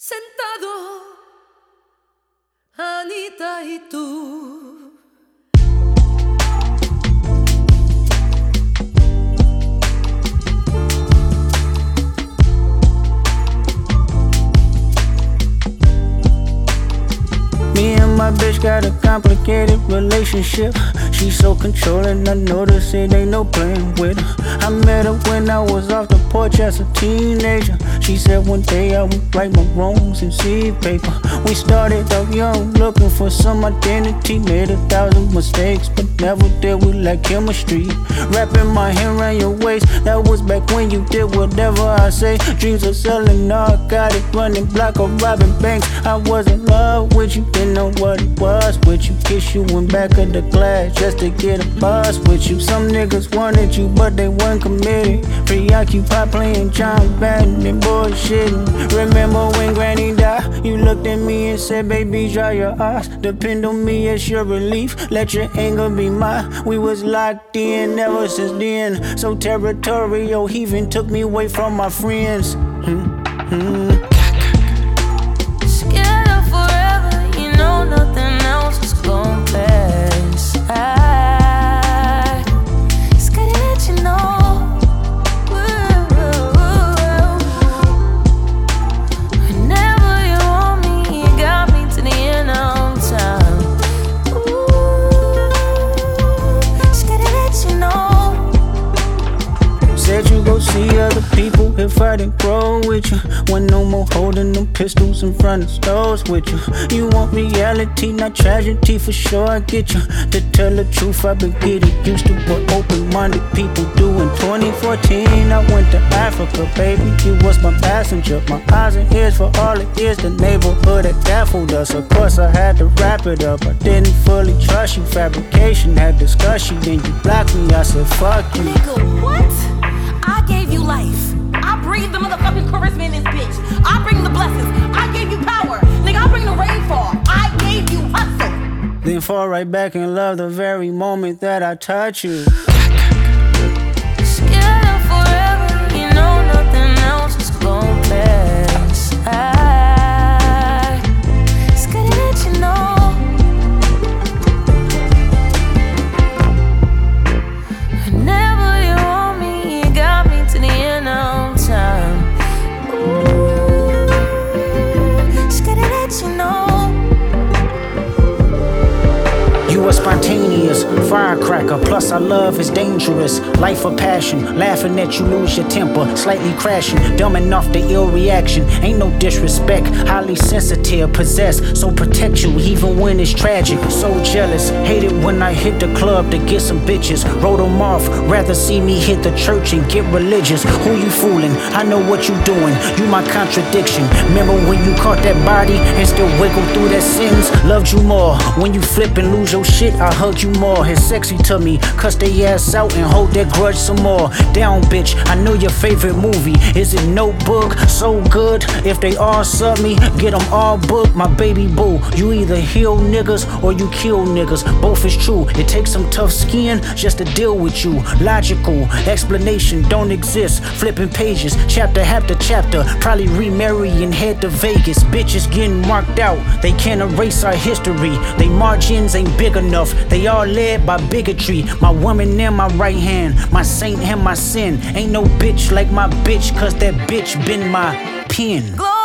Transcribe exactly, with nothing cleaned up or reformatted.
Sentado, Anita y tú. Me and my bitch got a complicated relationship. She's so controlling, I notice it ain't no playing with her. I met her when I was off the porch as a teenager. She said one day I would write my wrongs in seed paper. We started off young, looking for some identity. Made a thousand mistakes, but never did we lack chemistry. Wrapping my hand around your waist, that was back when you did whatever I say. Dreams of selling narcotic, running block or robbing banks. I was in love with you, didn't know what it was with you. Kiss you in back of the glass just to get a buzz with you. Some niggas wanted you, but they weren't committed. Preoccupied playing John Madden and bullshitting. Remember when Granny died? You looked at me and said, baby, dry your eyes. Depend on me, it's your relief. Let your anger be mine. We was locked in ever since then. So territorial, he even took me away from my friends. Mm-hmm. Scared of forever, you know nothing else is gon' pass. I scared to let you know. Whenever you want me, you got me to the end of time. Ooh, scared to let you know. Said you go see other people if I didn't grow with you. When no more holding them pistols in front of stores with you. You want reality, not tragedy, for sure I get you. To tell the truth, I've been getting used to what open-minded people do. In twenty fourteen, I went to Africa, baby. You was my passenger, my eyes and ears for all it is. The neighborhood that baffled us. Of course, I had to wrap it up. I didn't fully trust you. Fabrication had discussion, then you blocked me. I said, fuck you. Nigga, what? I gave you life. I breathe the motherfucking charisma in this bitch. I bring the blessings. I gave you power. Nigga, I bring the rainfall. I gave you hustle. Then fall right back and love the very moment that I touch you. Scared of forever, you know nothing else is gon' pass. I scared to let you know. Whenever you want me, you got me to the end of time. Ooh, scared to let you know. You are spontaneous, firecracker, plus our love is dangerous. Life of passion, laughing at you lose your temper, slightly crashing, dumbing off the ill reaction. Ain't no disrespect, highly sensitive, possessed, so protect you even when it's tragic. So jealous, hate it when I hit the club to get some bitches. Wrote them off, rather see me hit the church and get religious. Who you fooling? I know what you doing, you my contradiction. Remember when you caught that body and still wiggle through that sins? Loved you more, when you flip and lose your shit, I hug you more. It's sexy to me, cuss they ass out and hold that grudge some more. Down bitch, I know your favorite movie. Is it Notebook? So good. If they all sub me, get them all booked. My baby boo, you either heal niggas or you kill niggas. Both is true, it takes some tough skin just to deal with you. Logical, explanation don't exist. Flipping pages, chapter after chapter. Probably remarry and head to Vegas. Bitches getting marked out, they can't erase our history. They margins ain't big enough, they all led by bigotry. My woman in my right hand, my saint and my sin. Ain't no bitch like my bitch, cause that bitch been my pen.